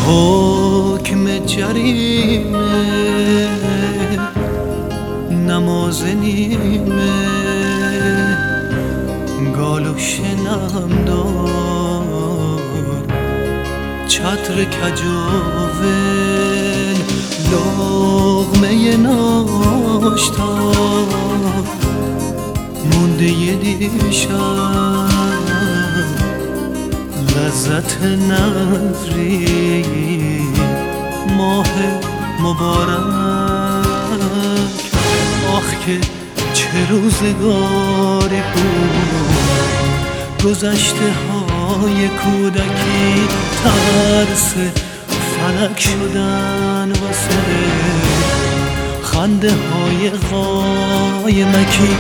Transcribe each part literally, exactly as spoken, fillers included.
حکم جریمه نماز نیمه گالو شنم دار چتر کجاون لغمه ناشتا مونده یه دیشب لذت نظری ماه مبارک آخ که چه روزگاری بود گذشته های کودکی ترس فلک شدن واسه خنده های قایمکی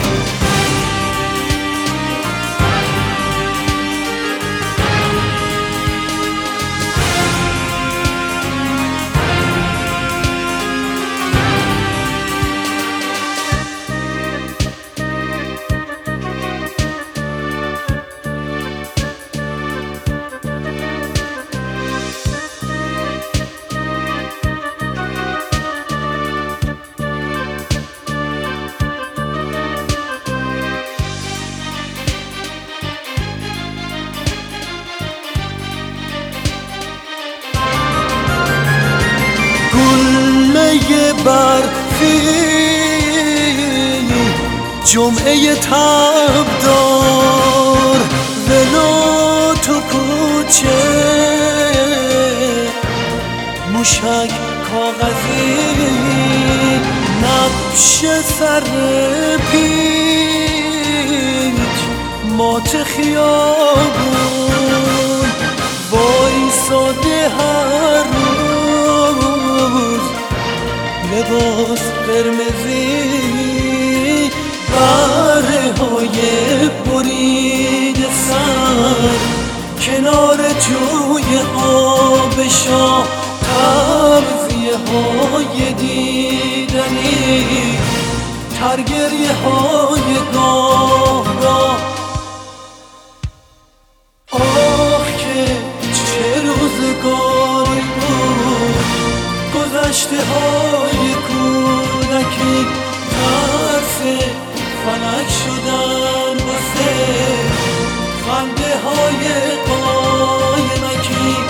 گله برفی جمعه تبدار ولو تو کوچه موشک کاغذی نبش سر پیچ مات خیابون وایساده هر روز لباس قرمزی بره های برید سر کنار جوی آب شاه تبزیه های دیدنی ترگریه های گاه راه آخ که چه روزگاری بود گذشته های کودکی ترس فلک شدن واسه خنده های قایمکی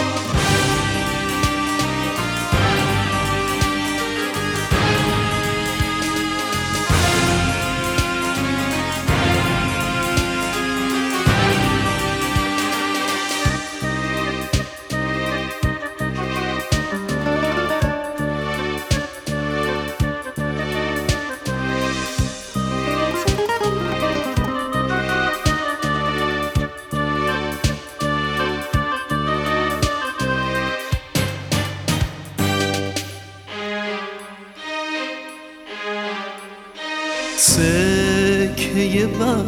سکه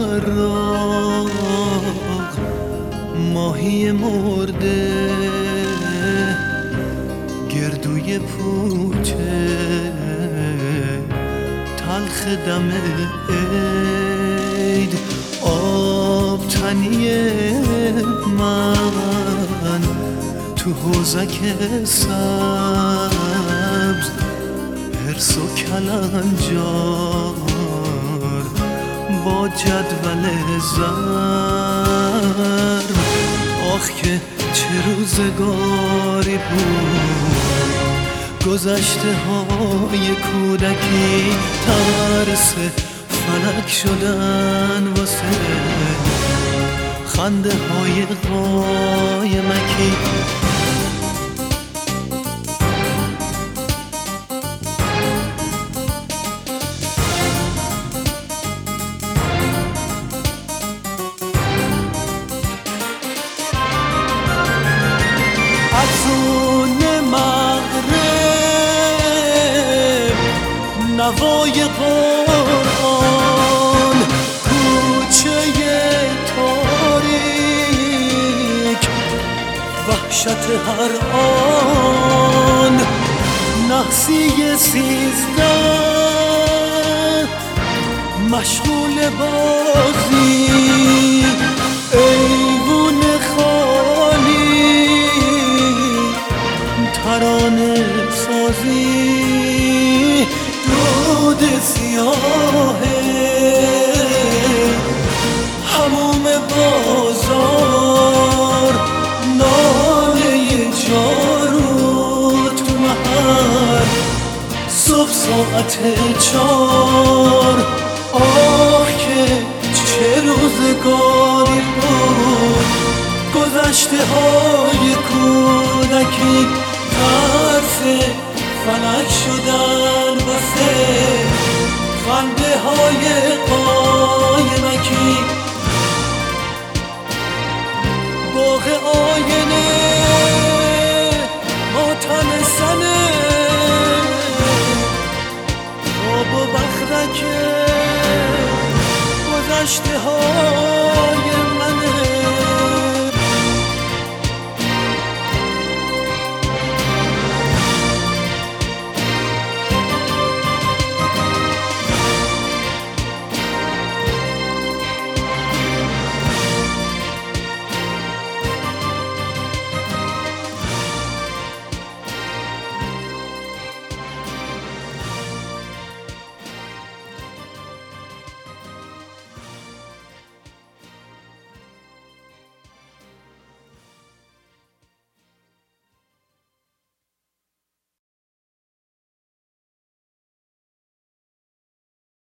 براق ماهی مرده گردوی پوچه تلخ دم عید آب تنی من تو حوزک سبز حرص و کلنجار با جدول زر آخ که چه روزگاری بود گذشته های کودکی ترس فلک شدن واسه خنده های قایمکی افزون مغرب نوای قرآن کوچه تاریک وحشت هر آن نحسی سیزده مشغول بازی ایوون خالی جاروت محل صبح ساعت چار. آه که چه روزگاری بود، گذشته های